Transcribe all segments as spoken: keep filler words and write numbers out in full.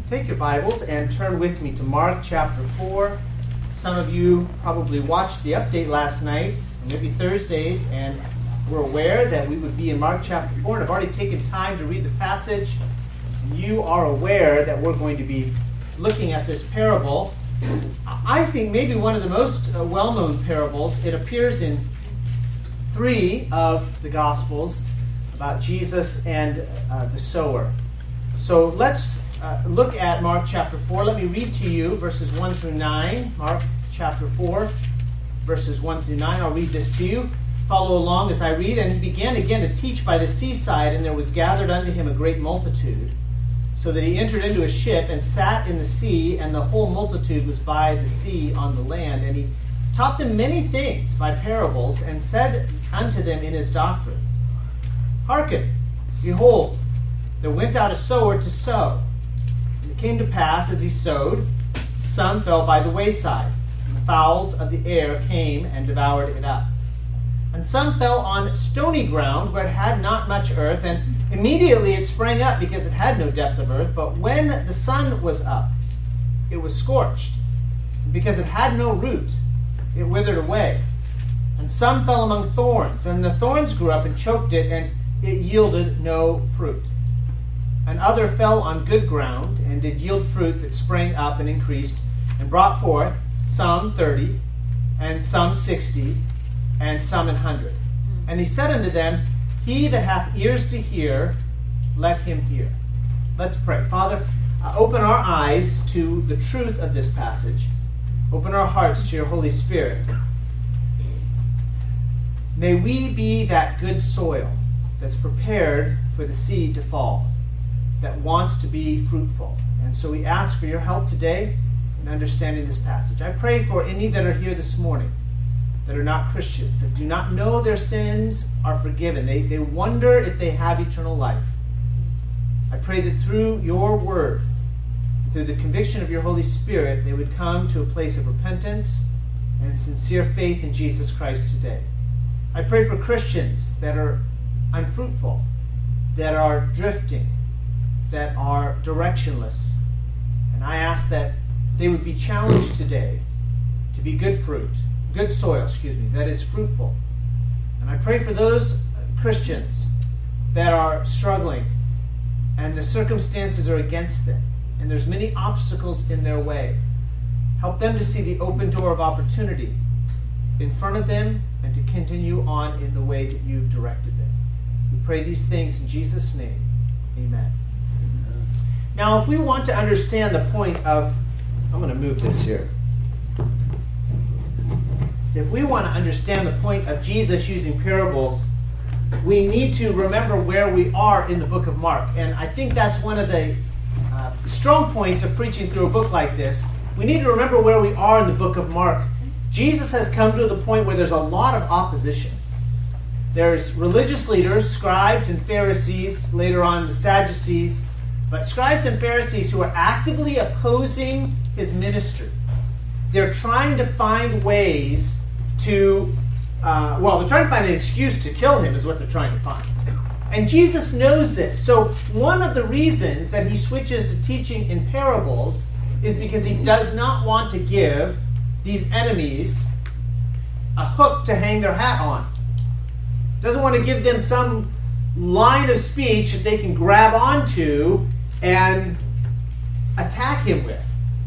Take your Bibles and turn with me to Mark chapter four. Some of you probably watched the update last night, or maybe Thursdays, and were aware that we would be in Mark chapter four, and I've already taken time to read the passage. And you are aware that we're going to be looking at this parable. I think maybe one of the most uh, well-known parables. It appears in three of the Gospels about Jesus and uh, the sower. So let's uh, look at Mark chapter four. Let me read to you verses one through nine. Mark chapter four, verses one through nine. I'll read this to you. Follow along as I read. And he began again to teach by the seaside, and there was gathered unto him a great multitude, so that he entered into a ship and sat in the sea, and the whole multitude was by the sea on the land. And he taught them many things by parables, and said unto them in his doctrine, Hearken, behold, there went out a sower to sow. And it came to pass, as he sowed, some fell by the wayside, and the fowls of the air came and devoured it up. And some fell on stony ground, where it had not much earth, and immediately it sprang up, because it had no depth of earth. But when the sun was up, it was scorched. And because it had no root, it withered away. And some fell among thorns, and the thorns grew up and choked it, and it yielded no fruit. And other fell on good ground, and did yield fruit that sprang up and increased, and brought forth some thirty, and some sixty, and some an hundred. And he said unto them, He that hath ears to hear, let him hear. Let's pray. Father, uh, open our eyes to the truth of this passage. Open our hearts to your Holy Spirit. May we be that good soil that's prepared for the seed to fall, that wants to be fruitful. And so we ask for your help today in understanding this passage. I pray for any that are here this morning that are not Christians, that do not know their sins are forgiven. They, they wonder if they have eternal life. I pray that through your word, through the conviction of your Holy Spirit, they would come to a place of repentance and sincere faith in Jesus Christ today. I pray for Christians that are unfruitful, that are drifting, that are directionless. And I ask that they would be challenged today to be good fruit, good soil, excuse me, that is fruitful. And I pray for those Christians that are struggling and the circumstances are against them, and there's many obstacles in their way. Help them to see the open door of opportunity in front of them and to continue on in the way that you've directed them. We pray these things in Jesus' name. Amen. Amen. Now, if we want to understand the point of... I'm going to move this here. If we want to understand the point of Jesus using parables, we need to remember where we are in the book of Mark. And I think that's one of the uh, strong points of preaching through a book like this. We need to remember where we are in the book of Mark. Jesus has come to the point where there's a lot of opposition. There's religious leaders, scribes and Pharisees, later on the Sadducees, but scribes and Pharisees who are actively opposing his ministry. They're trying to find ways to, uh, well, they're trying to find an excuse to kill him is what they're trying to find. And Jesus knows this. So one of the reasons that he switches to teaching in parables is because he does not want to give these enemies a hook to hang their hat on. Doesn't want to give them some line of speech that they can grab onto and attack him with.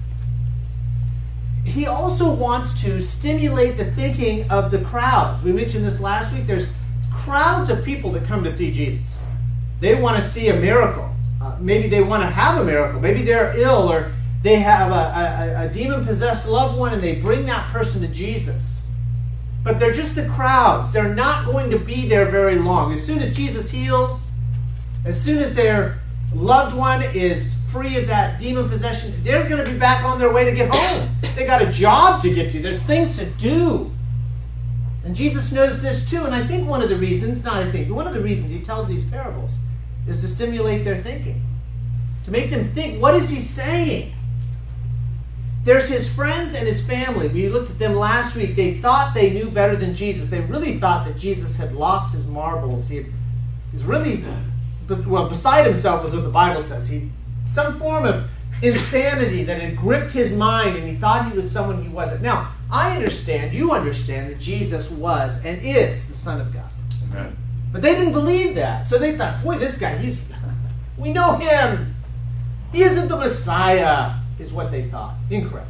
He also wants to stimulate the thinking of the crowds. We mentioned this last week. There's crowds of people that come to see Jesus. They want to see a miracle. Uh, maybe they want to have a miracle. Maybe they're ill, or they have a, a, a demon-possessed loved one, and they bring that person to Jesus. But they're just the crowds. They're not going to be there very long. As soon as Jesus heals, as soon as their loved one is free of that demon possession, they're going to be back on their way to get home. They got a job to get to. There's things to do. And Jesus knows this too. And I think one of the reasons, not I think, one of the reasons he tells these parables is to stimulate their thinking. To make them think, what is he saying? There's his friends and his family. We looked at them last week. They thought they knew better than Jesus. They really thought that Jesus had lost his marbles. He had, he's really, well, beside himself is what the Bible says. He, some form of insanity that had gripped his mind, and he thought he was someone he wasn't. Now, I understand, you understand, that Jesus was and is the Son of God. Amen. But they didn't believe that. So they thought, boy, this guy, he's, we know him. He isn't the Messiah, is what they thought. Incorrect.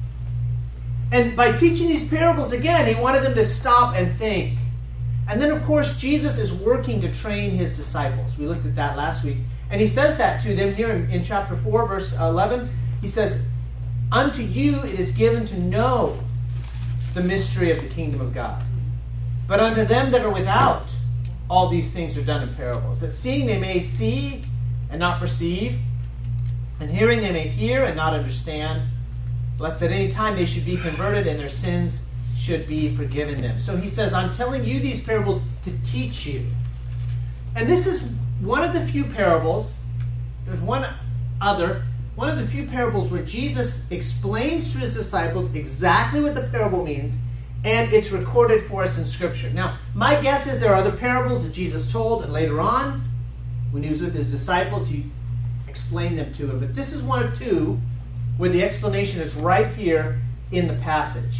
And by teaching these parables again, he wanted them to stop and think. And then, of course, Jesus is working to train his disciples. We looked at that last week. And he says that to them here in, in chapter four, verse eleven. He says, unto you it is given to know the mystery of the kingdom of God. But unto them that are without, all these things are done in parables. That seeing they may see and not perceive, and hearing they may hear and not understand, lest at any time they should be converted and their sins should be forgiven them. So he says, I'm telling you these parables to teach you. And this is one of the few parables, there's one other, one of the few parables where Jesus explains to his disciples exactly what the parable means, and it's recorded for us in Scripture. Now, my guess is there are other parables that Jesus told, and later on, when he was with his disciples, he explained them to them. But this is one of two where the explanation is right here in the passage.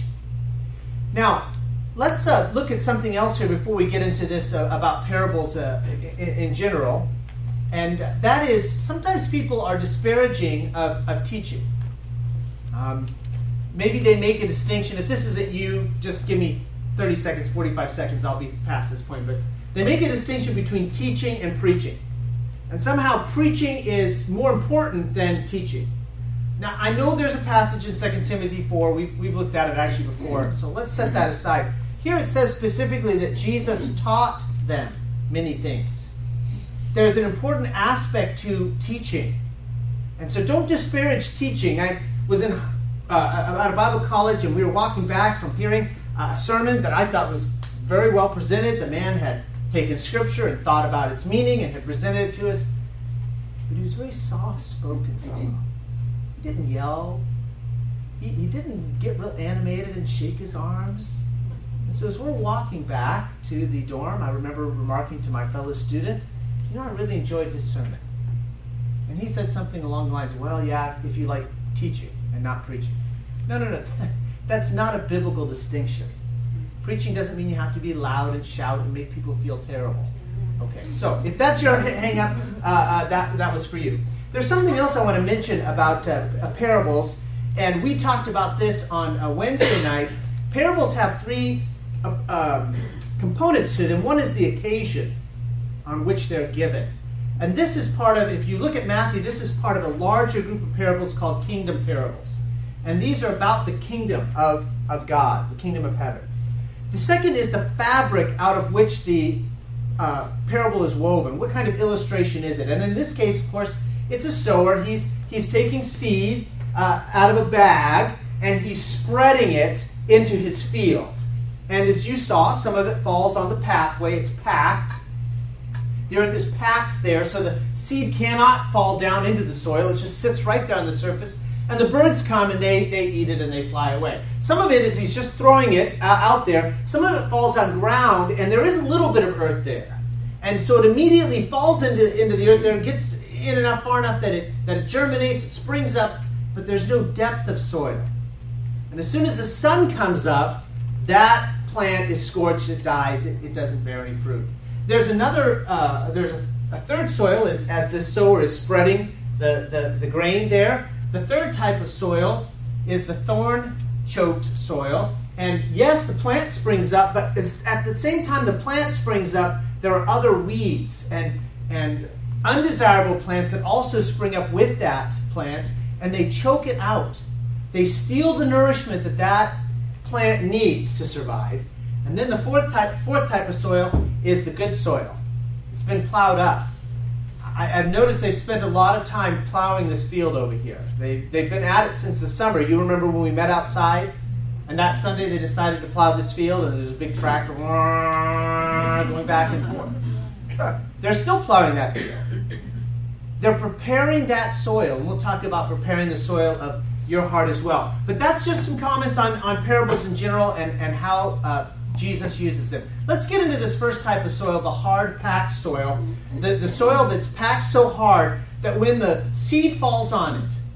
Now, let's uh, look at something else here before we get into this uh, about parables uh, in, in general. And that is, sometimes people are disparaging of, of teaching. Um, maybe they make a distinction. If this isn't you, just give me thirty seconds, forty-five seconds, I'll be past this point. But they make a distinction between teaching and preaching. And somehow preaching is more important than teaching. Now, I know there's a passage in Second Timothy four. We've, we've looked at it actually before. So let's set that aside. Here it says specifically that Jesus taught them many things. There's an important aspect to teaching. And so don't disparage teaching. I was in uh, at a Bible college, and we were walking back from hearing a sermon that I thought was very well presented. The man had taken Scripture and thought about its meaning and had presented it to us. But he was a very soft-spoken fellow. He didn't yell. He, he didn't get real animated and shake his arms. And so as we're walking back to the dorm, I remember remarking to my fellow student, you know, I really enjoyed his sermon. And he said something along the lines of, well, yeah, if you like teaching and not preaching. No, no, no. That's not a biblical distinction. Preaching doesn't mean you have to be loud and shout and make people feel terrible. Okay, so if that's your hang-up, uh, uh, that, that was for you. There's something else I want to mention about uh, uh, parables, and we talked about this on uh, Wednesday night. Parables have three uh, um, components to them. One is the occasion on which they're given. And this is part of, if you look at Matthew, this is part of a larger group of parables called kingdom parables. And these are about the kingdom of, of God, the kingdom of heaven. The second is the fabric out of which the uh, parable is woven. What kind of illustration is it? And in this case, of course, it's a sower. He's, he's taking seed uh, out of a bag, and he's spreading it into his field. And as you saw, some of it falls on the pathway. It's packed. The earth is packed there, so the seed cannot fall down into the soil. It just sits right there on the surface. And the birds come and they, they eat it and they fly away. Some of it is he's just throwing it uh, out there. Some of it falls on ground, and there is a little bit of earth there. And so it immediately falls into, into the earth there and gets in enough, far enough that it, that it germinates, it springs up, but there's no depth of soil. And as soon as the sun comes up, that plant is scorched, it dies, it, it doesn't bear any fruit. There's another, uh, there's a, a third soil as, as this sower is spreading the, the, the grain there. The third type of soil is the thorn-choked soil. And yes, the plant springs up, but at the same time the plant springs up, there are other weeds and, and undesirable plants that also spring up with that plant, and they choke it out. They steal the nourishment that that plant needs to survive. And then the fourth type, fourth type of soil is the good soil. It's been plowed up. I, I've noticed they've spent a lot of time plowing this field over here. They, they've been at it since the summer. You remember when we met outside? And that Sunday they decided to plow this field, and there's a big tractor going back and forth. They're still plowing that field. They're preparing that soil, and we'll talk about preparing the soil of your heart as well. But that's just some comments on, on parables in general and, and how uh, Jesus uses them. Let's get into this first type of soil, the hard-packed soil. The, the soil that's packed so hard that when the seed falls on it,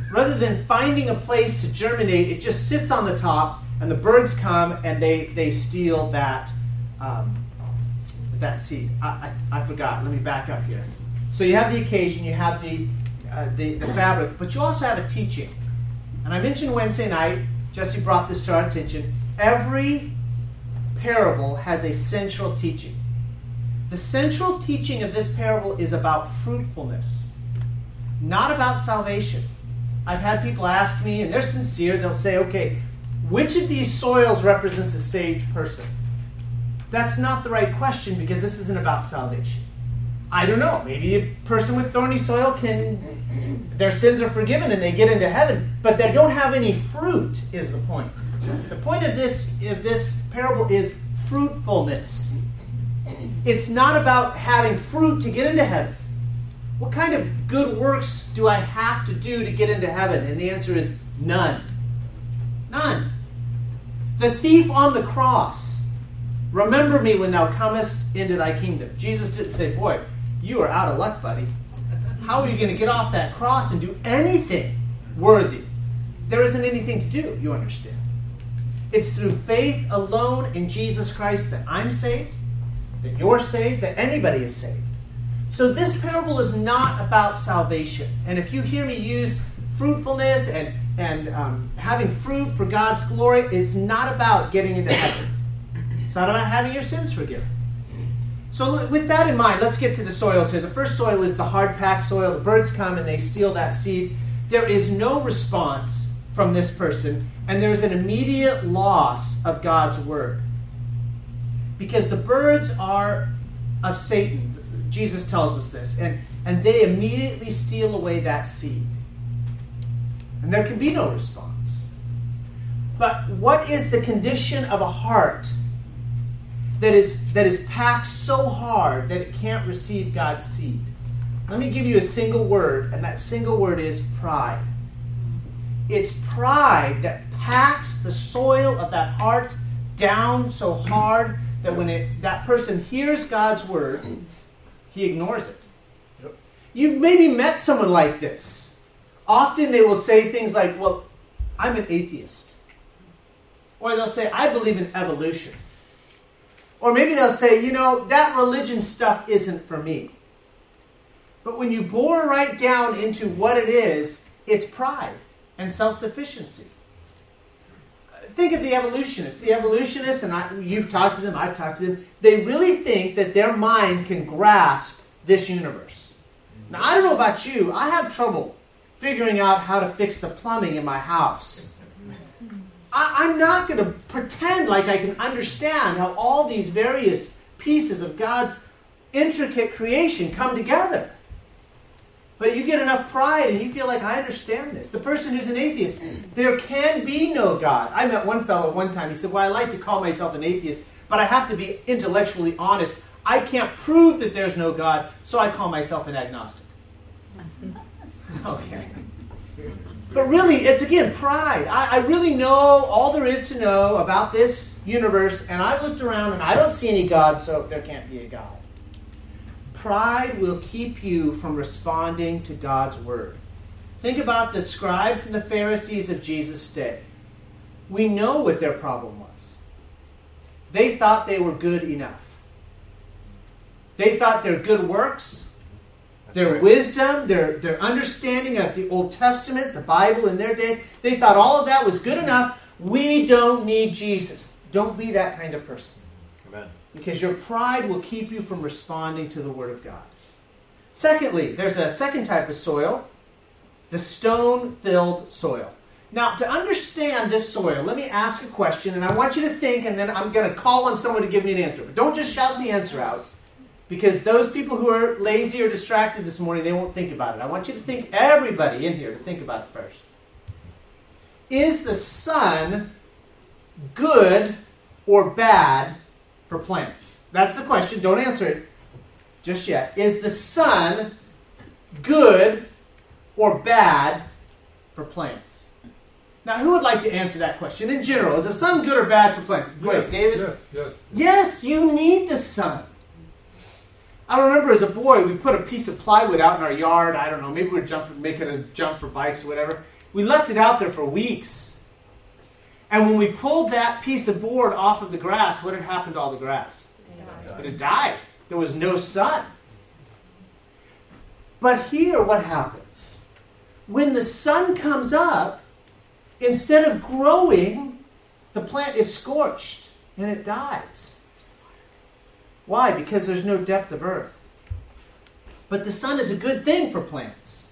rather than finding a place to germinate, it just sits on the top, and the birds come and they, they steal that um, that seed. I, I, I forgot. Let me back up here. So you have the occasion, you have the, uh, the, the fabric, but you also have a teaching. And I mentioned Wednesday night, Jesse brought this to our attention, every parable has a central teaching. The central teaching of this parable is about fruitfulness, not about salvation. I've had people ask me, and they're sincere, they'll say, okay, which of these soils represents a saved person? That's not the right question because this isn't about salvation. I don't know. Maybe a person with thorny soil can, their sins are forgiven and they get into heaven, but they don't have any fruit is the point. The point of this, of this parable is fruitfulness. It's not about having fruit to get into heaven. What kind of good works do I have to do to get into heaven? And the answer is none. None. The thief on the cross, remember me when thou comest into thy kingdom. Jesus didn't say, boy, you are out of luck, buddy. How are you going to get off that cross and do anything worthy? There isn't anything to do, you understand. It's through faith alone in Jesus Christ that I'm saved, that you're saved, that anybody is saved. So this parable is not about salvation. And if you hear me use fruitfulness and, and um, having fruit for God's glory, it's not about getting into heaven. It's not about having your sins forgiven. So with that in mind, let's get to the soils here. The first soil is the hard-packed soil. The birds come and they steal that seed. There is no response from this person, and there's an immediate loss of God's word. Because the birds are of Satan. Jesus tells us this. And, and they immediately steal away that seed. And there can be no response. But what is the condition of a heart that is, that is packed so hard that it can't receive God's seed? Let me give you a single word, and that single word is pride. It's pride that packs the soil of that heart down so hard that when it, that person hears God's word, he ignores it. You've maybe met someone like this. Often they will say things like, well, I'm an atheist. Or they'll say, I believe in evolution. Or maybe they'll say, you know, that religion stuff isn't for me. But when you bore right down into what it is, it's pride and self-sufficiency. Think of the evolutionists. The evolutionists, and I, you've talked to them, I've talked to them, they really think that their mind can grasp this universe. Now, I don't know about you, I have trouble figuring out how to fix the plumbing in my house. I, I'm not going to pretend like I can understand how all these various pieces of God's intricate creation come together. But you get enough pride and you feel like, I understand this. The person who's an atheist, there can be no God. I met one fellow one time. He said, well, I like to call myself an atheist, but I have to be intellectually honest. I can't prove that there's no God, so I call myself an agnostic. Okay. But really, it's again pride. I, I really know all there is to know about this universe, and I've looked around and I don't see any God, so there can't be a God. Pride will keep you from responding to God's word. Think about the scribes and the Pharisees of Jesus' day. We know what their problem was. They thought they were good enough. They thought their good works, their wisdom, their, their understanding of the Old Testament, the Bible in their day, they thought all of that was good enough. We don't need Jesus. Don't be that kind of person. Amen. Because your pride will keep you from responding to the Word of God. Secondly, there's a second type of soil, the stone-filled soil. Now, to understand this soil, let me ask a question, and I want you to think, and then I'm going to call on someone to give me an answer. But don't just shout the answer out, because those people who are lazy or distracted this morning, they won't think about it. I want you to think, everybody in here, to think about it first. Is the sun good or bad for plants? That's the question. Don't answer it just yet. Is the sun good or bad for plants? Now, who would like to answer that question in general? Is the sun good or bad for plants? Great, yes, David? Yes, yes. Yes, you need the sun. I remember as a boy, we put a piece of plywood out in our yard. I don't know, maybe we were jumping, making a jump for bikes or whatever. We left it out there for weeks. And when we pulled that piece of board off of the grass, what had happened to all the grass? It had died. There was no sun. But here, what happens? When the sun comes up, instead of growing, the plant is scorched and it dies. Why? Because there's no depth of earth. But the sun is a good thing for plants.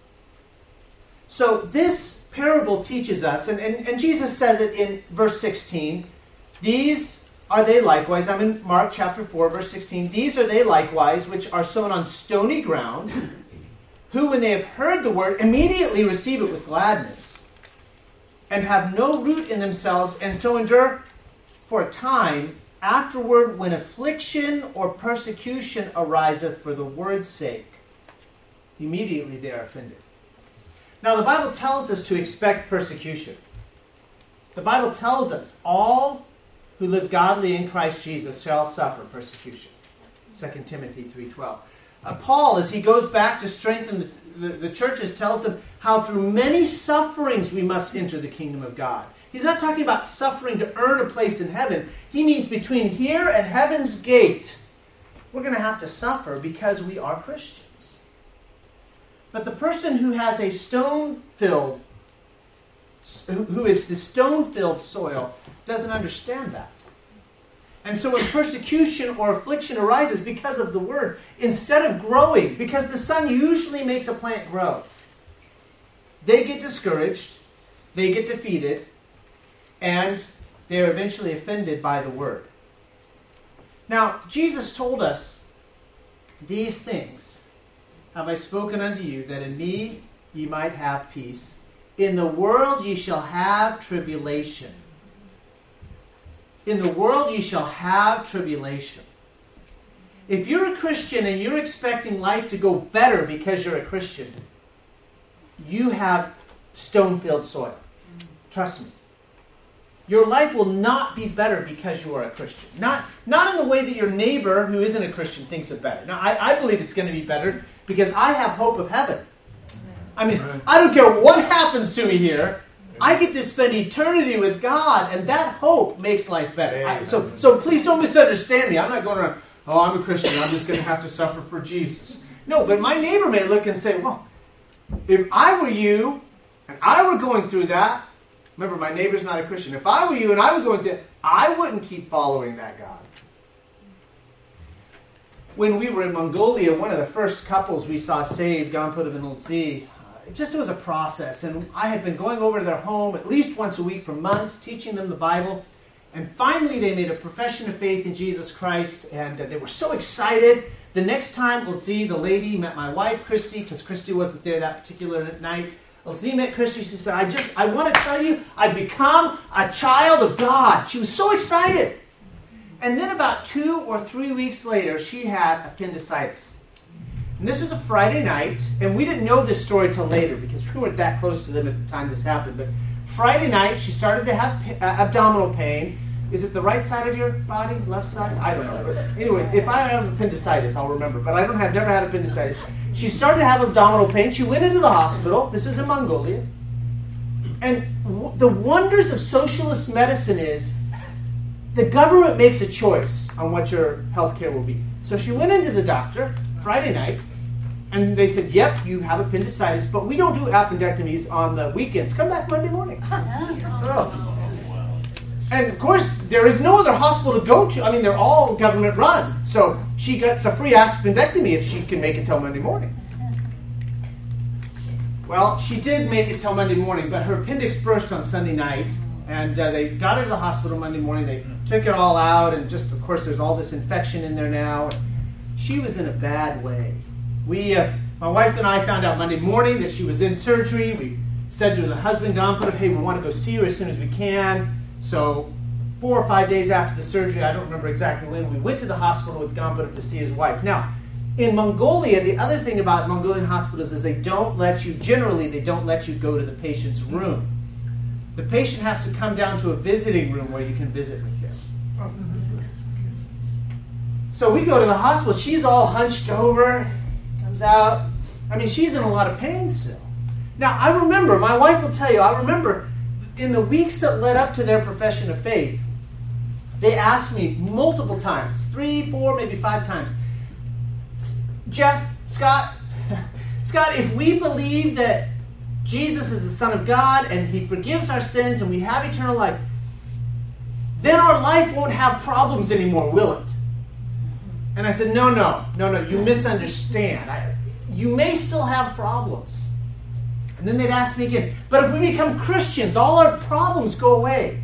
So this parable teaches us, and, and, and Jesus says it in verse sixteen, these are they likewise, I'm in Mark chapter four, verse sixteen, these are they likewise which are sown on stony ground, who when they have heard the word immediately receive it with gladness, and have no root in themselves, and so endure for a time. Afterward, when affliction or persecution ariseth for the word's sake, immediately they are offended. Now, the Bible tells us to expect persecution. The Bible tells us all who live godly in Christ Jesus shall suffer persecution. Second Timothy three twelve. Uh, Paul, as he goes back to strengthen the, the, the churches, tells them how through many sufferings we must enter the kingdom of God. He's not talking about suffering to earn a place in heaven. He means between here and heaven's gate, we're going to have to suffer because we are Christians. But the person who has a stone-filled, who is the stone-filled soil, doesn't understand that. And so when persecution or affliction arises because of the word, instead of growing, because the sun usually makes a plant grow, they get discouraged, they get defeated, and they are eventually offended by the word. Now, Jesus told us, these things have I spoken unto you, that in me ye might have peace. In the world ye shall have tribulation. In the world ye shall have tribulation. If you're a Christian and you're expecting life to go better because you're a Christian, you have stone-filled soil. Trust me. Your life will not be better because you are a Christian. Not, not in the way that your neighbor who isn't a Christian thinks it better. Now, I, I believe it's going to be better because I have hope of heaven. I mean, I don't care what happens to me here. I get to spend eternity with God, and that hope makes life better. I, so, so please don't misunderstand me. I'm not going around, oh, I'm a Christian. I'm just going to have to suffer for Jesus. No, but my neighbor may look and say, well, if I were you and I were going through that, remember, my neighbor's not a Christian. If I were you and I were going through it, I wouldn't keep following that God. When we were in Mongolia, one of the first couples we saw saved, Gamput and Lutzi, it just was a process. And I had been going over to their home at least once a week for months, teaching them the Bible. And finally, they made a profession of faith in Jesus Christ. And uh, they were so excited. The next time, Lutzi, the lady, met my wife, Christy, because Christy wasn't there that particular night. Lutzi met Christy. She said, I just, I want to tell you, I've become a child of God. She was so excited. And then about two or three weeks later, she had appendicitis. And this was a Friday night, and we didn't know this story till later because we weren't that close to them at the time this happened. But Friday night, she started to have uh, abdominal pain. Is it the right side of your body, left side? I don't know. But anyway, if I have appendicitis, I'll remember. But I don't have, never had appendicitis. She started to have abdominal pain. She went into the hospital. This is in Mongolia. And w- the wonders of socialist medicine is the government makes a choice on what your health care will be. So she went into the doctor Friday night, and they said, yep, you have appendicitis, but we don't do appendectomies on the weekends. Come back Monday morning. Oh. And of course, there is no other hospital to go to. I mean, they're all government run. So she gets a free appendectomy if she can make it till Monday morning. Well, she did make it till Monday morning, but her appendix burst on Sunday night, and uh, they got her to the hospital Monday morning. They took it all out, and just, of course, there's all this infection in there now. She was in a bad way. We, uh, my wife and I found out Monday morning that she was in surgery. We said to the husband, Gamput, hey, we want to go see her as soon as we can. So four or five days after the surgery, I don't remember exactly when, we went to the hospital with Gamput to see his wife. Now, in Mongolia, the other thing about Mongolian hospitals is they don't let you, generally, they don't let you go to the patient's room. The patient has to come down to a visiting room where you can visit with them. So we go to the hospital. She's all hunched over, comes out. I mean, she's in a lot of pain still. Now, I remember, my wife will tell you, I remember in the weeks that led up to their profession of faith, they asked me multiple times, three, four, maybe five times, Jeff, Scott, Scott, if we believe that Jesus is the Son of God and he forgives our sins and we have eternal life, then our life won't have problems anymore, will it? And I said, no, no, no, no, you misunderstand. I, you may still have problems. And then they'd ask me again, but if we become Christians, all our problems go away.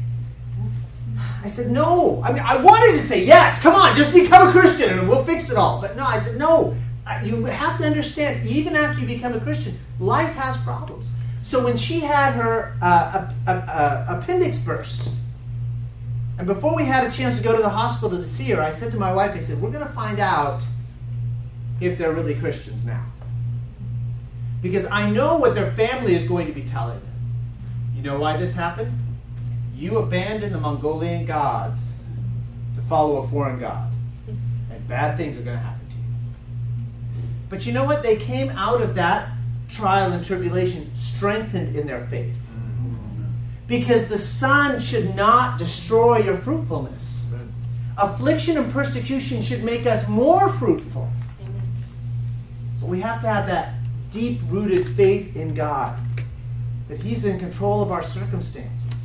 I said, no. I mean, I wanted to say, yes, come on, just become a Christian and we'll fix it all. But no, I said, no. You have to understand, even after you become a Christian, life has problems. So when she had her uh, a, a, a appendix burst, and before we had a chance to go to the hospital to see her, I said to my wife, I said, we're going to find out if they're really Christians now. Because I know what their family is going to be telling them. You know why this happened? You abandoned the Mongolian gods to follow a foreign god. And bad things are going to happen to you. But you know what? They came out of that trial and tribulation strengthened in their faith. Because the sun should not destroy your fruitfulness. Affliction and persecution should make us more fruitful. But we have to have that deep-rooted faith in God, that he's in control of our circumstances.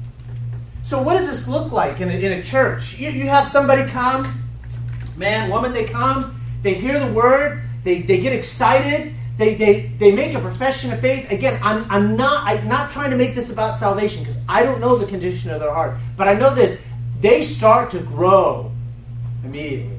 So what does this look like in a, in a church? You, you have somebody come, man, woman, they come, they hear the word, they, they get excited, they, they, they make a profession of faith. Again, I'm, I'm, not, I'm not trying to make this about salvation because I don't know the condition of their heart. But I know this, they start to grow immediately.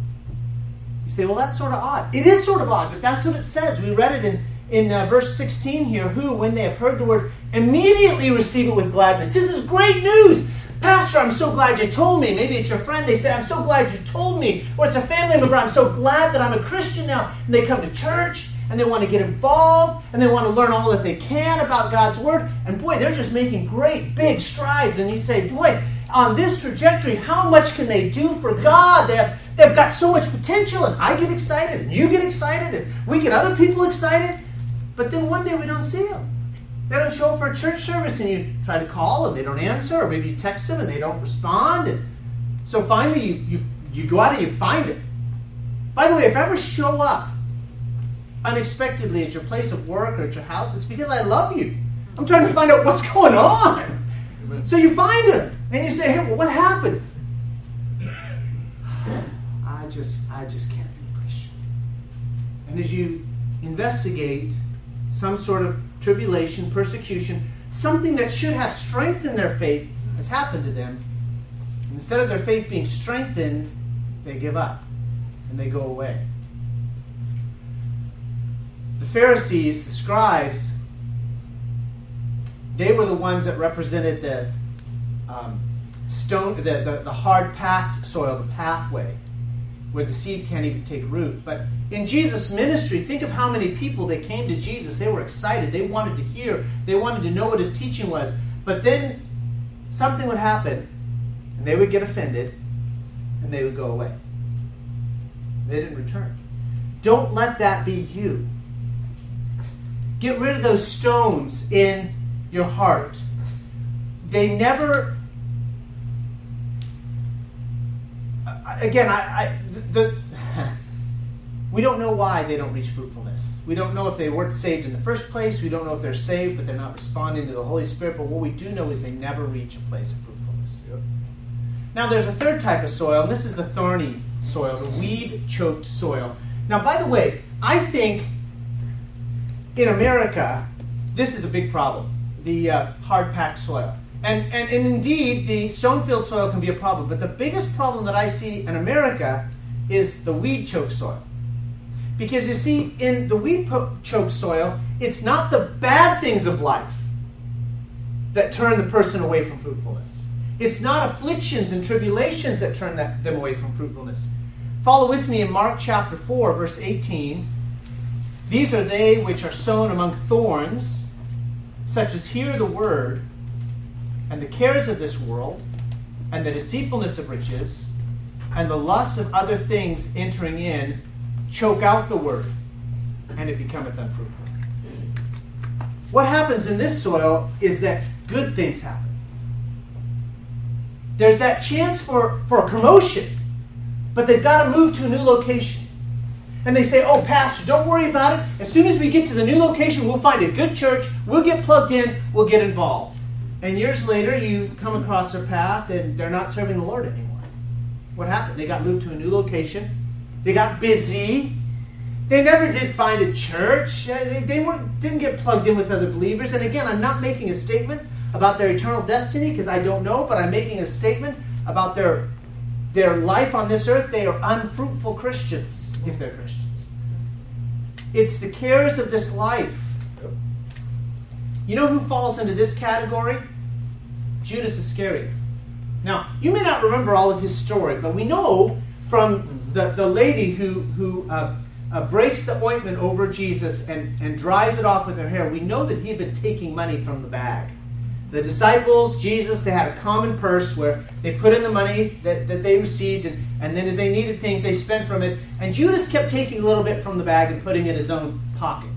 You say, well, that's sort of odd. It is sort of odd, but that's what it says. We read it in, in uh, verse sixteen here. Who, when they have heard the word, immediately receive it with gladness. This is great news. Pastor, I'm so glad you told me. Maybe it's your friend. They say, I'm so glad you told me. Or it's a family member. I'm so glad that I'm a Christian now. And they come to church, and they want to get involved, and they want to learn all that they can about God's word. And boy, they're just making great, big strides. And you say, boy, on this trajectory, how much can they do for God? They have, they've got so much potential, and I get excited, and you get excited, and we get other people excited. But then one day we don't see them. They don't show up for a church service, and you try to call, and they don't answer, or maybe you text them, and they don't respond. And so finally, you, you, you go out and you find it. By the way, if I ever show up unexpectedly at your place of work or at your house, it's because I love you. I'm trying to find out what's going on. Amen. So you find him, and you say, hey, well, what happened? I just, I just can't be a Christian. And as you investigate some sort of tribulation, persecution, something that should have strengthened their faith has happened to them. Instead of their faith being strengthened, they give up and they go away. The Pharisees, the scribes, they were the ones that represented the um, stone, the, the, the hard packed soil, the pathway, where the seed can't even take root. But in Jesus' ministry, think of how many people that came to Jesus. They were excited. They wanted to hear. They wanted to know what his teaching was. But then something would happen, and they would get offended, and they would go away. They didn't return. Don't let that be you. Get rid of those stones in your heart. They never... Again, I, I the, the we don't know why they don't reach fruitfulness. We don't know if they weren't saved in the first place. We don't know if they're saved, but they're not responding to the Holy Spirit. But what we do know is they never reach a place of fruitfulness. Yep. Now, there's a third type of soil, and this is the thorny soil, the weed-choked soil. Now, by the way, I think in America, this is a big problem, the uh, hard-packed soil. And, and, and indeed, the stone-filled soil can be a problem. But the biggest problem that I see in America is the weed-choked soil. Because you see, in the weed-choked soil, it's not the bad things of life that turn the person away from fruitfulness. It's not afflictions and tribulations that turn that, them away from fruitfulness. Follow with me in Mark chapter four, verse eighteen. These are they which are sown among thorns, such as hear the word, and the cares of this world, and the deceitfulness of riches, and the lusts of other things entering in, choke out the word, and it becometh unfruitful. What happens in this soil is that good things happen. There's that chance for, for a promotion, but they've got to move to a new location. And they say, oh, pastor, don't worry about it. As soon as we get to the new location, we'll find a good church, we'll get plugged in, we'll get involved. And years later, you come across their path, and they're not serving the Lord anymore. What happened? They got moved to a new location. They got busy. They never did find a church. They, they weren't, didn't get plugged in with other believers. And again, I'm not making a statement about their eternal destiny, because I don't know, but I'm making a statement about their, their life on this earth. They are unfruitful Christians, if they're Christians. It's the cares of this life. You know who falls into this category? Judas Iscariot. Now, you may not remember all of his story, but we know from the, the lady who, who uh, uh, breaks the ointment over Jesus and, and dries it off with her hair, we know that he had been taking money from the bag. The disciples, Jesus, they had a common purse where they put in the money that, that they received, and, and then as they needed things, they spent from it. And Judas kept taking a little bit from the bag and putting it in his own pocket.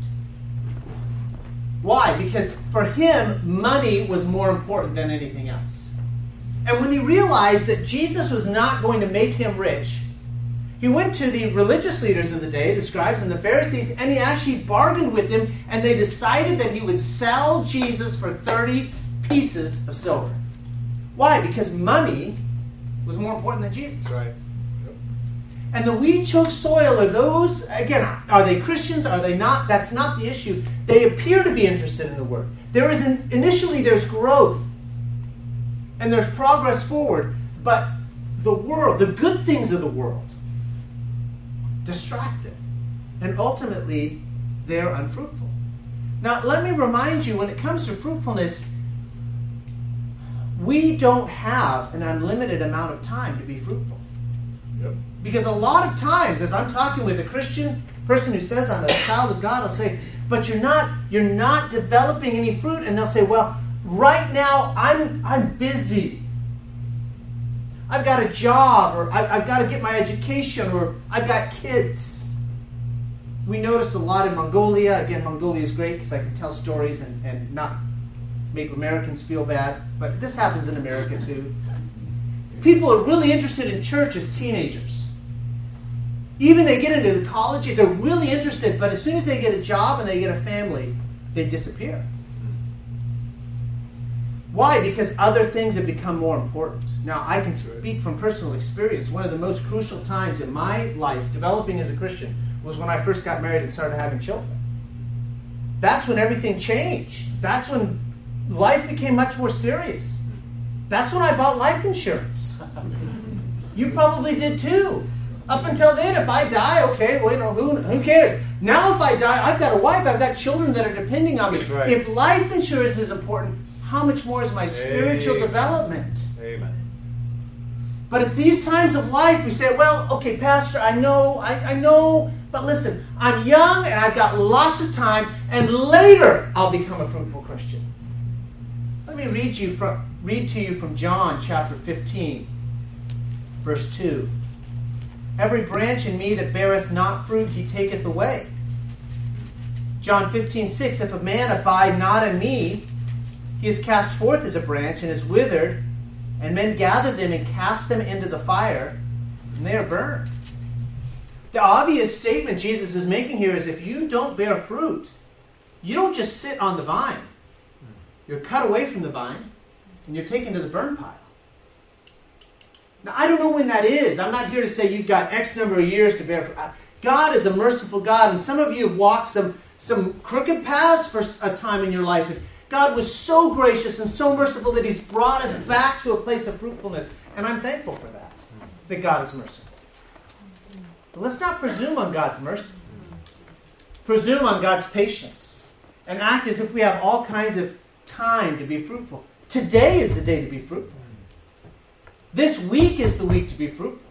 Why? Because for him, money was more important than anything else. And when he realized that Jesus was not going to make him rich, he went to the religious leaders of the day, the scribes and the Pharisees, and he actually bargained with them, and they decided that he would sell Jesus for thirty pieces of silver. Why? Because money was more important than Jesus. Right. Yep. And the weed-choked soil are those, again, are they Christians? Are they not? That's not the issue. They appear to be interested in the Word. There is an, initially there's growth and there's progress forward, but the world, the good things of the world, distract them. And ultimately, they're unfruitful. Now, let me remind you, when it comes to fruitfulness, we don't have an unlimited amount of time to be fruitful. Yep. Because a lot of times, as I'm talking with a Christian person who says I'm a child of God, I'll say, but you're not, you're not developing any fruit. And they'll say, well, right now I'm I'm busy. I've got a job, or I, I've got to get my education, or I've got kids. We noticed a lot in Mongolia. Again, Mongolia is great because I can tell stories and, and not make Americans feel bad. But this happens in America too. People are really interested in church as teenagers. Even they get into the college, they're really interested, but as soon as they get a job and they get a family, they disappear. Why? Because other things have become more important. Now, I can speak from personal experience. One of the most crucial times in my life, developing as a Christian, was when I first got married and started having children. That's when everything changed. That's when life became much more serious. That's when I bought life insurance. You probably did too. Up until then, if I die, okay, well, you know, who, who cares? Now if I die, I've got a wife, I've got children that are depending on me. Right. If life insurance is important, how much more is my spiritual Amen. development? Amen. But it's these times of life we say, well, okay, Pastor, I know, I, I know, but listen, I'm young and I've got lots of time, and later I'll become a fruitful Christian. Let me read you from read to you from John chapter fifteen, verse two. Every branch in me that beareth not fruit, he taketh away. John fifteen, six. If a man abide not in me, he is cast forth as a branch and is withered, and men gather them and cast them into the fire, and they are burned. The obvious statement Jesus is making here is if you don't bear fruit, you don't just sit on the vine. You're cut away from the vine, and you're taken to the burn pile. Now, I don't know when that is. I'm not here to say you've got X number of years to bear fruit. God is a merciful God, and some of you have walked some, some crooked paths for a time in your life, and God was so gracious and so merciful that He's brought us back to a place of fruitfulness. And I'm thankful for that, that God is merciful. But let's not presume on God's mercy. Presume on God's patience. And act as if we have all kinds of time to be fruitful. Today is the day to be fruitful. This week is the week to be fruitful.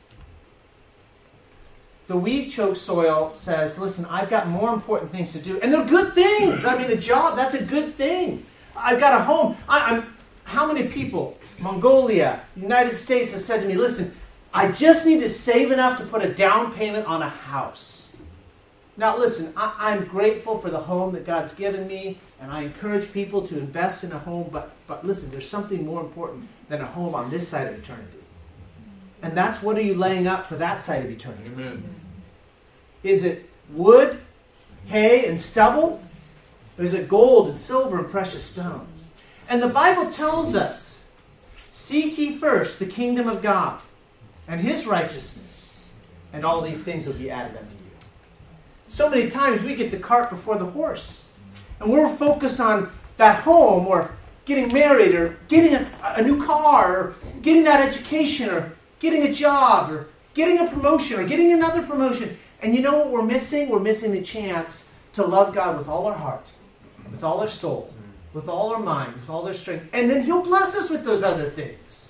The weed-choked soil says, listen, I've got more important things to do. And they're good things. I mean, a job, that's a good thing. I've got a home. I, I'm. How many people, Mongolia, the United States, have said to me, listen, I just need to save enough to put a down payment on a house. Now listen, I, I'm grateful for the home that God's given me, and I encourage people to invest in a home, but, but listen, there's something more important than a home on this side of eternity. And that's, what are you laying up for that side of eternity? Amen. Is it wood, hay, and stubble? Or is it gold and silver and precious stones? And the Bible tells us, seek ye first the kingdom of God and his righteousness, and all these things will be added unto you. So many times we get the cart before the horse, and we're focused on that home, or getting married, or getting a, a new car, or getting that education, or getting a job, or getting a promotion, or getting another promotion. And you know what we're missing? We're missing the chance to love God with all our heart, with all our soul, with all our mind, with all our strength. And then he'll bless us with those other things.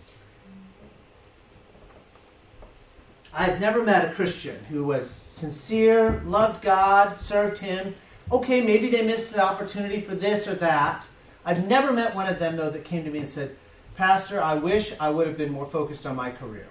I've never met a Christian who was sincere, loved God, served him. Okay, maybe they missed the opportunity for this or that. I've never met one of them, though, that came to me and said, Pastor, I wish I would have been more focused on my career.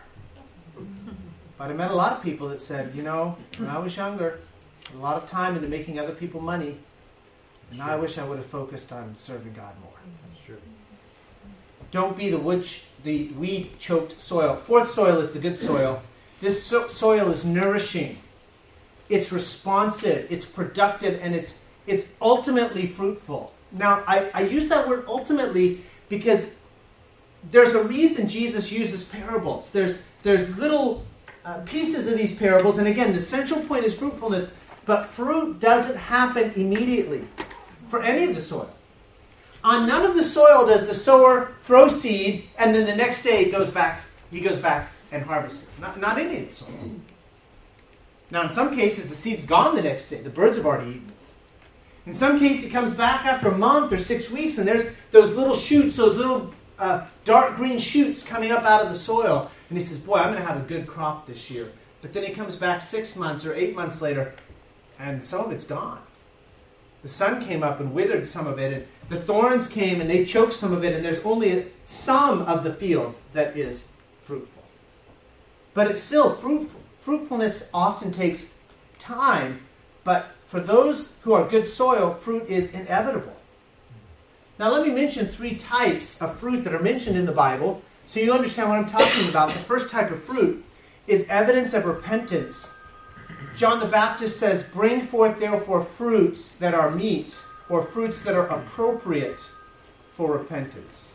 But I met a lot of people that said, you know, when I was younger, a lot of time into making other people money, and Sure. I wish I would have focused on serving God more. That's true. Don't be the wood, ch- the weed-choked soil. Fourth soil is the good soil. This so- soil is nourishing. It's responsive. It's productive, and it's it's ultimately fruitful. Now, I, I use that word ultimately because there's a reason Jesus uses parables. There's there's little uh, pieces of these parables, and again, the central point is fruitfulness. But fruit doesn't happen immediately for any of the soil. On none of the soil does the sower throw seed, and then the next day it goes back. He goes back and harvests it. Not, not any of the soil. Now, in some cases, the seed's gone the next day. The birds have already eaten it. In some cases, it comes back after a month or six weeks, and there's those little shoots, those little uh, dark green shoots coming up out of the soil. And he says, boy, I'm going to have a good crop this year. But then he comes back six months or eight months later, and some of it's gone. The sun came up and withered some of it, and the thorns came and they choked some of it, and there's only some of the field that is fruitful. But it's still fruitful. Fruitfulness often takes time, but for those who are good soil, fruit is inevitable. Now let me mention three types of fruit that are mentioned in the Bible so you understand what I'm talking about. The first type of fruit is evidence of repentance. John the Baptist says, bring forth therefore fruits that are meet, or fruits that are appropriate for repentance.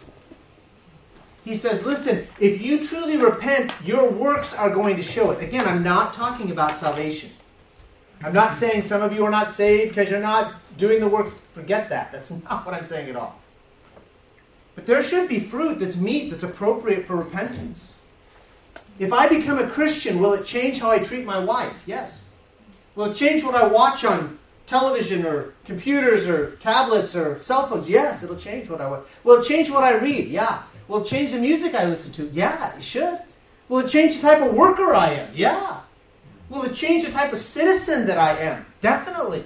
He says, listen, if you truly repent, your works are going to show it. Again, I'm not talking about salvation. I'm not saying some of you are not saved because you're not doing the works. Forget that. That's not what I'm saying at all. But there should be fruit that's meat, that's appropriate for repentance. If I become a Christian, will it change how I treat my wife? Yes. Will it change what I watch on television or computers or tablets or cell phones? Yes, it'll change what I watch. Will it change what I read? Yeah. Will it change the music I listen to? Yeah, it should. Will it change the type of worker I am? Yeah. Will it change the type of citizen that I am? Definitely.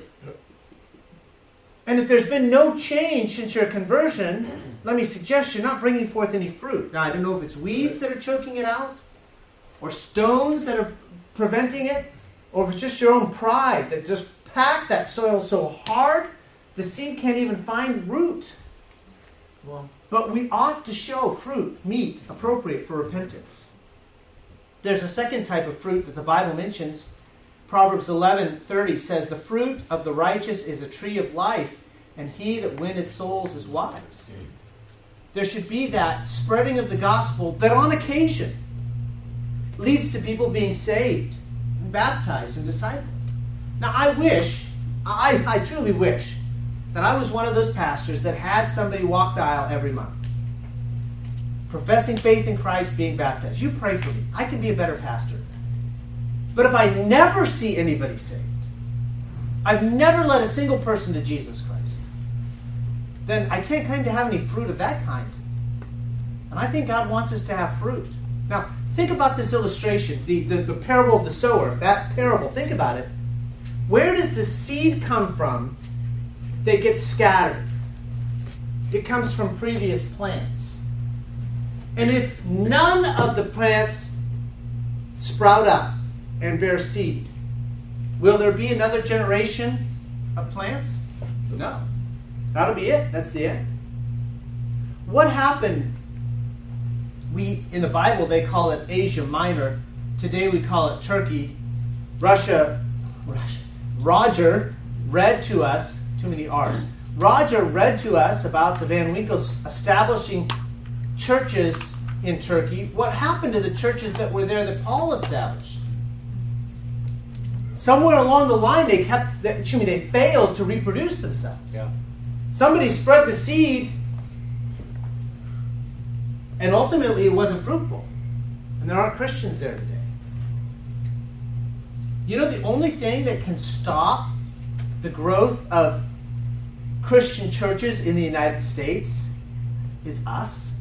And if there's been no change since your conversion, let me suggest you're not bringing forth any fruit. Now, I don't know if it's weeds that are choking it out, or stones that are preventing it, or if it's just your own pride that just packed that soil so hard, the seed can't even find root. Well, But we ought to show fruit, meat, appropriate for repentance. There's a second type of fruit that the Bible mentions. Proverbs eleven thirty says, the fruit of the righteous is a tree of life, and he that winneth souls is wise. There should be that spreading of the gospel that on occasion leads to people being saved, and baptized, and discipled. Now I wish, I, I truly wish, that I was one of those pastors that had somebody walk the aisle every month, professing faith in Christ, being baptized. You pray for me. I can be a better pastor. But if I never see anybody saved, I've never led a single person to Jesus Christ, then I can't claim to have any fruit of that kind. And I think God wants us to have fruit. Now, think about this illustration, the, the, the parable of the sower, that parable. Think about it. Where does the seed come from that gets scattered? It comes from previous plants. And if none of the plants sprout up and bear seed, Will there be another generation of plants? No. That'll be it. That's the end. What happened? We, in the Bible, they call it Asia Minor. Today we call it Turkey. Russia, Russia. Roger read to us, too many R's. Roger read to us about the Van Winkels establishing churches in Turkey. What happened to the churches that were there that Paul established? Somewhere along the line, they kept, excuse me, they failed to reproduce themselves. Yeah. Somebody spread the seed, and ultimately it wasn't fruitful. And there aren't Christians there today. You know, the only thing that can stop the growth of Christian churches in the United States is us.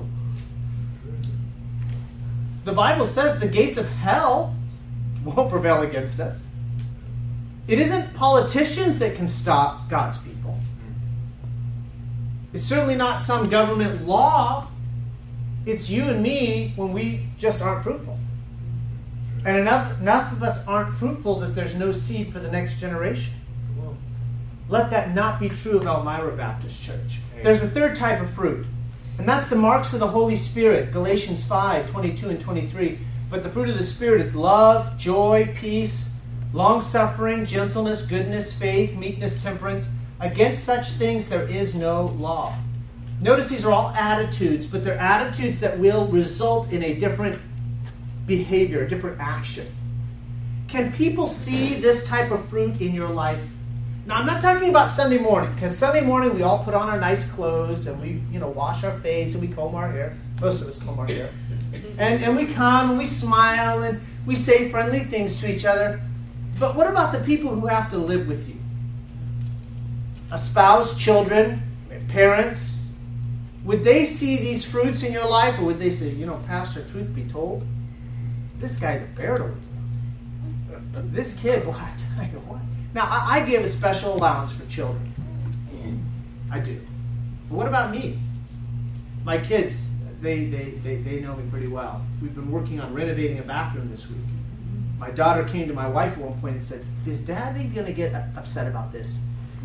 The Bible says the gates of hell won't prevail against us. It isn't politicians that can stop God's people. It's certainly not some government law. It's you and me when we just aren't fruitful. And enough, enough of us aren't fruitful that there's no seed for the next generation. Let that not be true of Elmira Baptist Church. There's a third type of fruit, and that's the marks of the Holy Spirit, Galatians five, twenty-two and twenty-three. But the fruit of the Spirit is love, joy, peace, long-suffering, gentleness, goodness, faith, meekness, temperance. Against such things there is no law. Notice these are all attitudes, but they're attitudes that will result in a different behavior, a different action. Can people see this type of fruit in your life? Now, I'm not talking about Sunday morning, because Sunday morning we all put on our nice clothes and we, you know, wash our face and we comb our hair. Most of us comb our hair. And, and we come and we smile and we say friendly things to each other. But what about the people who have to live with you? A spouse, children, parents. Would they see these fruits in your life, or would they say, you know, Pastor, truth be told, this guy's a bear to live with. This kid, well, I tell you what. Now, I, I give a special allowance for children. I do. But what about me? My kids, they, they, they, they know me pretty well. We've been working on renovating a bathroom this week. My daughter came to my wife at one point and said, is Daddy going to get upset about this?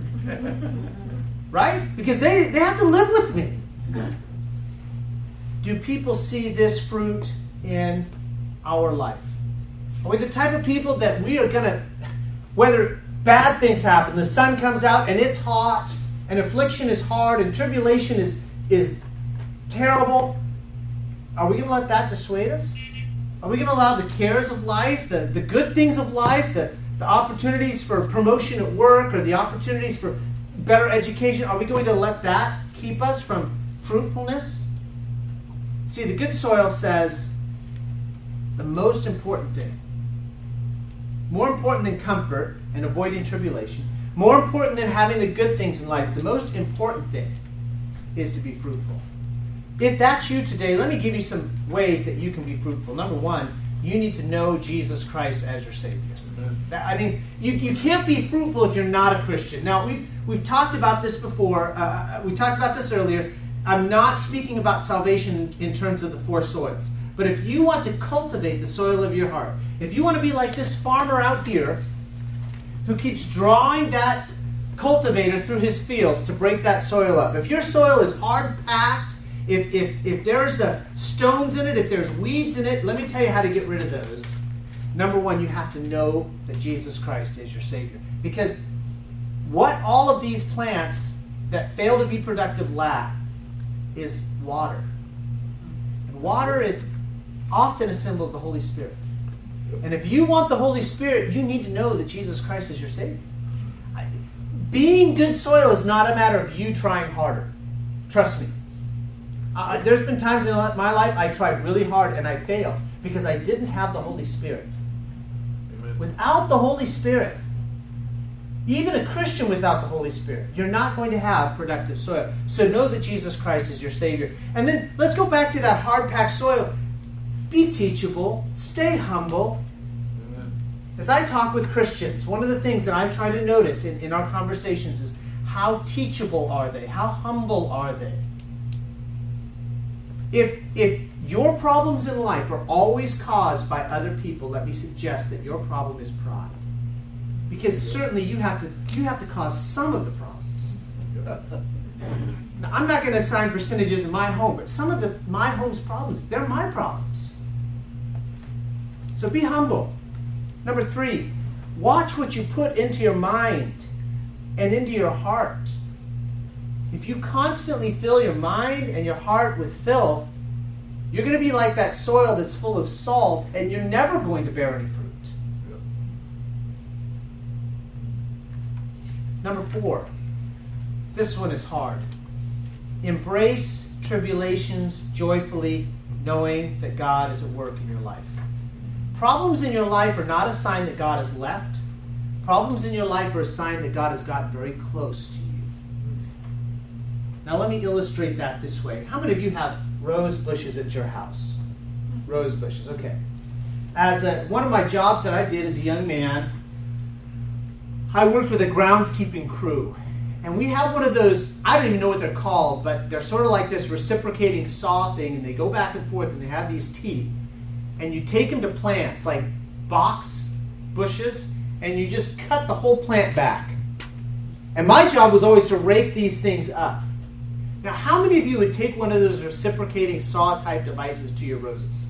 Right? Because they, they have to live with me. Do people see this fruit in our life? Are we the type of people that we are going to, whether bad things happen, the sun comes out and it's hot, and affliction is hard, and tribulation is, is terrible, are we going to let that dissuade us? Are we going to allow the cares of life, the, the good things of life, the, the opportunities for promotion at work, or the opportunities for better education, are we going to let that keep us from fruitfulness? See, the good soil says the most important thing, more important than comfort and avoiding tribulation, more important than having the good things in life, the most important thing is to be fruitful. If that's you today, let me give you some ways that you can be fruitful. Number one, you need to know Jesus Christ as your Savior. I mean, you, you can't be fruitful if you're not a Christian. Now, we've we've talked about this before. Uh, we talked about this earlier. I'm not speaking about salvation in terms of the four soils. But if you want to cultivate the soil of your heart, if you want to be like this farmer out here who keeps drawing that cultivator through his fields to break that soil up, if your soil is hard-packed, if, if, if there's uh, stones in it, if there's weeds in it, let me tell you how to get rid of those. Number one, you have to know that Jesus Christ is your Savior. Because what all of these plants that fail to be productive lack is water. And water is often a symbol of the Holy Spirit. And if you want the Holy Spirit, you need to know that Jesus Christ is your Savior. Being good soil is not a matter of you trying harder. Trust me. Uh, there's been times in my life I tried really hard and I failed because I didn't have the Holy Spirit. Amen. Without the Holy Spirit, even a Christian without the Holy Spirit, you're not going to have productive soil. So know that Jesus Christ is your Savior. And then let's go back to that hard-packed soil. Be teachable. Stay humble. Amen. As I talk with Christians, one of the things that I try to notice in, in our conversations is how teachable are they? How humble are they? If, if your problems in life are always caused by other people, let me suggest that your problem is pride. Because certainly you have to you have to cause some of the problems. Now, I'm not going to assign percentages in my home, but some of the my home's problems, they're my problems. So be humble. Number three, watch what you put into your mind and into your heart. If you constantly fill your mind and your heart with filth, you're going to be like that soil that's full of salt, and you're never going to bear any fruit. Yep. Number four, this one is hard. Embrace tribulations joyfully, knowing that God is at work in your life. Problems in your life are not a sign that God has left. Problems in your life are a sign that God has gotten very close to you. Now let me illustrate that this way. How many of you have rose bushes at your house? Rose bushes, okay. As a, one of my jobs that I did as a young man, I worked with a groundskeeping crew. And we have one of those, I don't even know what they're called, but they're sort of like this reciprocating saw thing, and they go back and forth, and they have these teeth. And you take them to plants, like box bushes, and you just cut the whole plant back. And my job was always to rake these things up. Now, how many of you would take one of those reciprocating saw-type devices to your roses?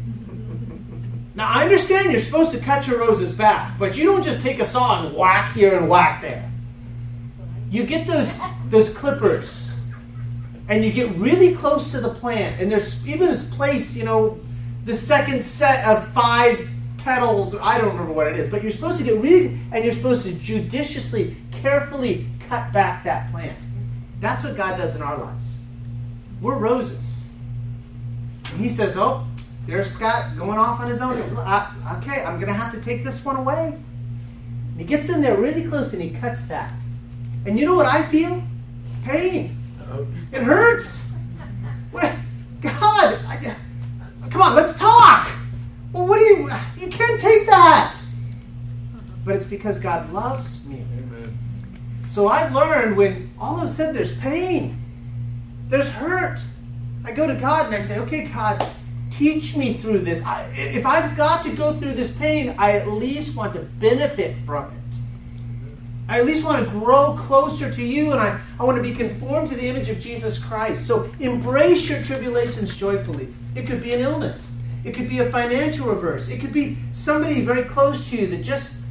Now, I understand you're supposed to cut your roses back, but you don't just take a saw and whack here and whack there. You get those, those clippers, and you get really close to the plant, and there's even this place, you know, the second set of five petals, I don't remember what it is, but you're supposed to get really, and you're supposed to judiciously, carefully cut back that plant. That's what God does in our lives. We're roses. And he says, oh, there's Scott going off on his own. I, okay, I'm going to have to take this one away. And he gets in there really close and he cuts that. And you know what I feel? Pain. It hurts. What? God, I, come on, let's talk. Well, what do you, you can't take that. But it's because God loves me. Amen. So I've learned when all of a sudden there's pain, there's hurt, I go to God and I say, okay, God, teach me through this. I, if I've got to go through this pain, I at least want to benefit from it. I at least want to grow closer to you, and I, I want to be conformed to the image of Jesus Christ. So embrace your tribulations joyfully. It could be an illness. It could be a financial reverse. It could be somebody very close to you that just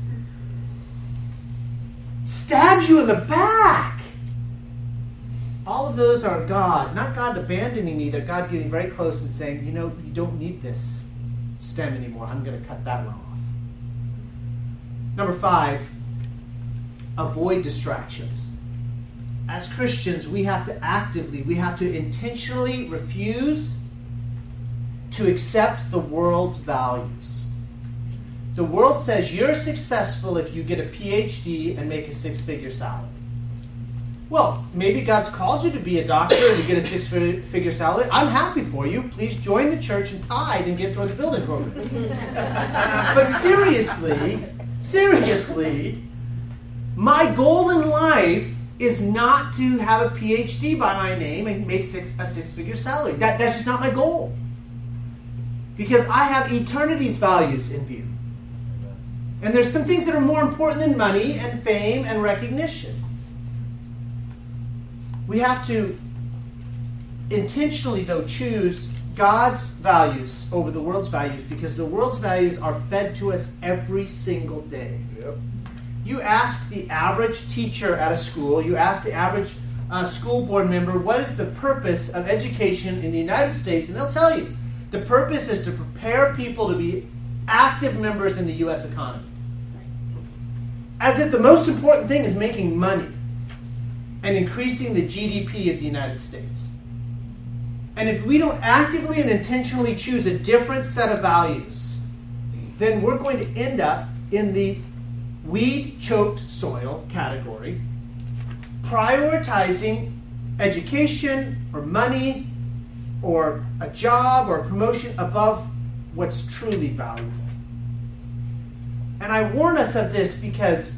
stabs you in the back. All of those are God. Not God abandoning me. They're God getting very close and saying, you know, you don't need this stem anymore. I'm going to cut that one off. Number five, avoid distractions. As Christians, we have to actively, we have to intentionally refuse to accept the world's values. The world says you're successful if you get a P H D and make a six-figure salary. Well, maybe God's called you to be a doctor and you get a six-figure salary. I'm happy for you. Please join the church and tithe and give toward the building program. But seriously, seriously, my goal in life is not to have a P H D by my name and make six, a six-figure salary. That, that's just not my goal. Because I have eternity's values in view. And there's some things that are more important than money and fame and recognition. We have to intentionally, though, choose God's values over the world's values, because the world's values are fed to us every single day. Yep. You ask the average teacher at a school, you ask the average uh, school board member, what is the purpose of education in the United States? And they'll tell you, the purpose is to prepare people to be active members in the U S economy. As if the most important thing is making money and increasing the G D P of the United States. And if we don't actively and intentionally choose a different set of values, then we're going to end up in the weed-choked soil category, prioritizing education or money or a job or a promotion above what's truly valuable. And I warn us of this because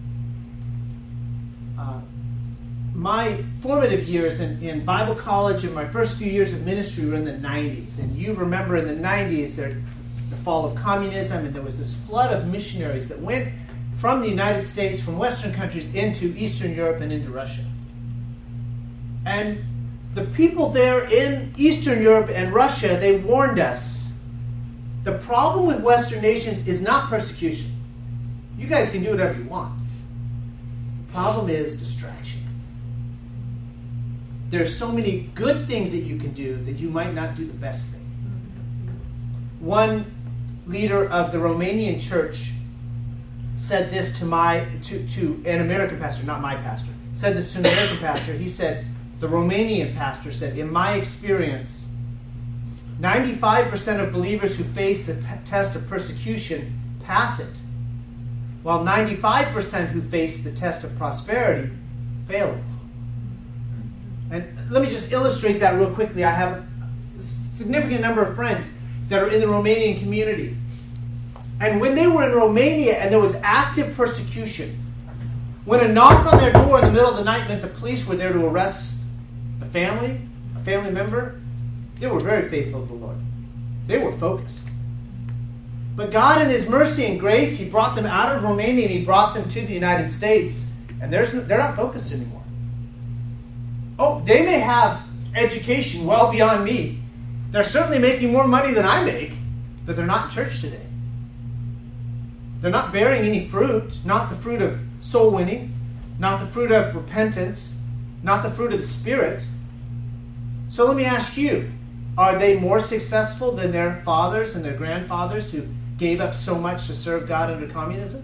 uh, my formative years in, in Bible college and my first few years of ministry were in the nineties. And you remember in the nineties, there, the fall of communism, and there was this flood of missionaries that went from the United States, from Western countries, into Eastern Europe and into Russia. And the people there in Eastern Europe and Russia, they warned us, the problem with Western nations is not persecution. You guys can do whatever you want. The problem is distraction. There are so many good things that you can do that you might not do the best thing. One leader of the Romanian church said this to my to, to an American pastor, not my pastor, said this to an American pastor. He said, the Romanian pastor said, in my experience, ninety-five percent of believers who face the test of persecution pass it, while ninety-five percent who face the test of prosperity fail it. And let me just illustrate that real quickly. I have a significant number of friends that are in the Romanian community. And when they were in Romania and there was active persecution, when a knock on their door in the middle of the night meant the police were there to arrest the family, a family member, they were very faithful to the Lord. They were focused. But God in His mercy and grace, He brought them out of Romania and He brought them to the United States. And there's, they're not focused anymore. Oh, they may have education well beyond me. They're certainly making more money than I make, but they're not in church today. They're not bearing any fruit, not the fruit of soul winning, not the fruit of repentance, not the fruit of the Spirit. So let me ask you, are they more successful than their fathers and their grandfathers who gave up so much to serve God under communism?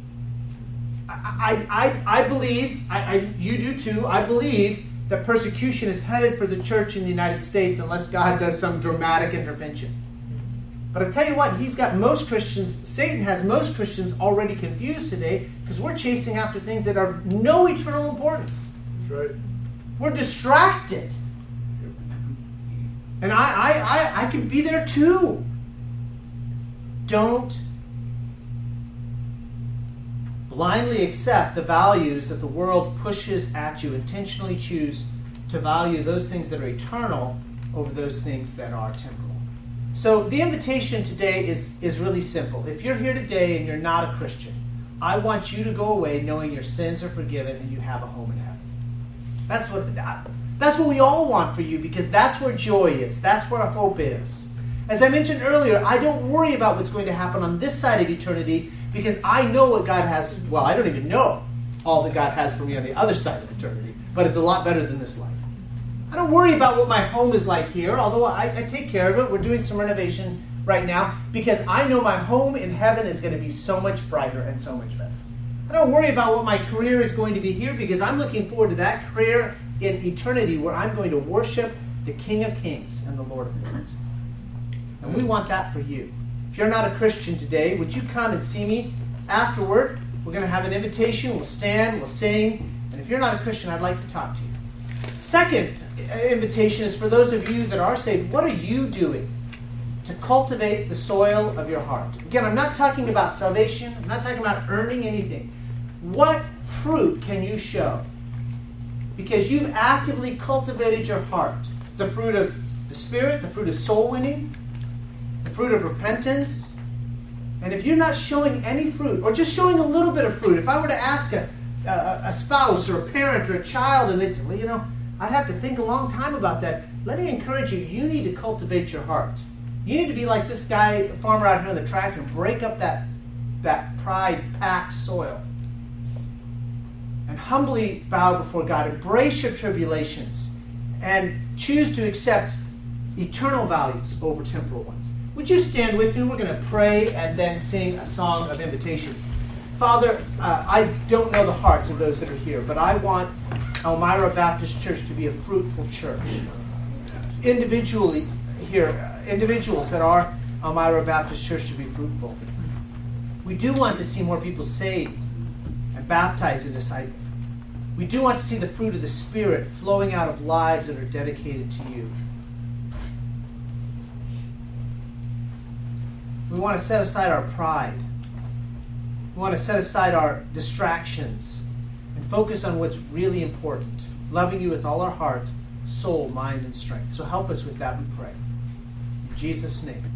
I, I, I believe, I, I, you do too, I believe that persecution is headed for the church in the United States unless God does some dramatic intervention. But I tell you what, he's got most Christians, Satan has most Christians already confused today because we're chasing after things that are of no eternal importance. That's right. We're distracted. And I, I, I, I can be there too. Don't blindly accept the values that the world pushes at you. Intentionally choose to value those things that are eternal over those things that are temporal. So the invitation today is, is really simple. If you're here today and you're not a Christian, I want you to go away knowing your sins are forgiven and you have a home in heaven. That's what that, that's what we all want for you, because that's where joy is. That's where hope is. As I mentioned earlier, I don't worry about what's going to happen on this side of eternity because I know what God has. Well, I don't even know all that God has for me on the other side of eternity, but it's a lot better than this life. I don't worry about what my home is like here, although I, I take care of it. We're doing some renovation right now because I know my home in heaven is going to be so much brighter and so much better. I don't worry about what my career is going to be here because I'm looking forward to that career in eternity where I'm going to worship the King of Kings and the Lord of Lords. And we want that for you. If you're not a Christian today, would you come and see me afterward? We're going to have an invitation. We'll stand, we'll sing. And if you're not a Christian, I'd like to talk to you. Second invitation is for those of you that are saved. What are you doing to cultivate the soil of your heart? Again, I'm not talking about salvation. I'm not talking about earning anything. What fruit can you show? Because you've actively cultivated your heart. The fruit of the Spirit, the fruit of soul winning, the fruit of repentance. And if you're not showing any fruit, or just showing a little bit of fruit, if I were to ask a, a, a spouse or a parent or a child, and they'd say, well, you know, I'd have to think a long time about that. Let me encourage you, you need to cultivate your heart. You need to be like this guy, farmer out here on the tractor, and break up that, that pride-packed soil. And humbly bow before God. Embrace your tribulations. And choose to accept eternal values over temporal ones. Would you stand with me? We're going to pray and then sing a song of invitation. Father, uh, I don't know the hearts of those that are here, but I want Elmira Baptist Church to be a fruitful church. Individually here, uh, individuals that are Elmira Baptist Church to be fruitful. We do want to see more people saved and baptized in this. I, we do want to see the fruit of the Spirit flowing out of lives that are dedicated to you. We want to set aside our pride. We want to set aside our distractions and focus on what's really important, loving you with all our heart, soul, mind, and strength. So help us with that, we pray. In Jesus' name.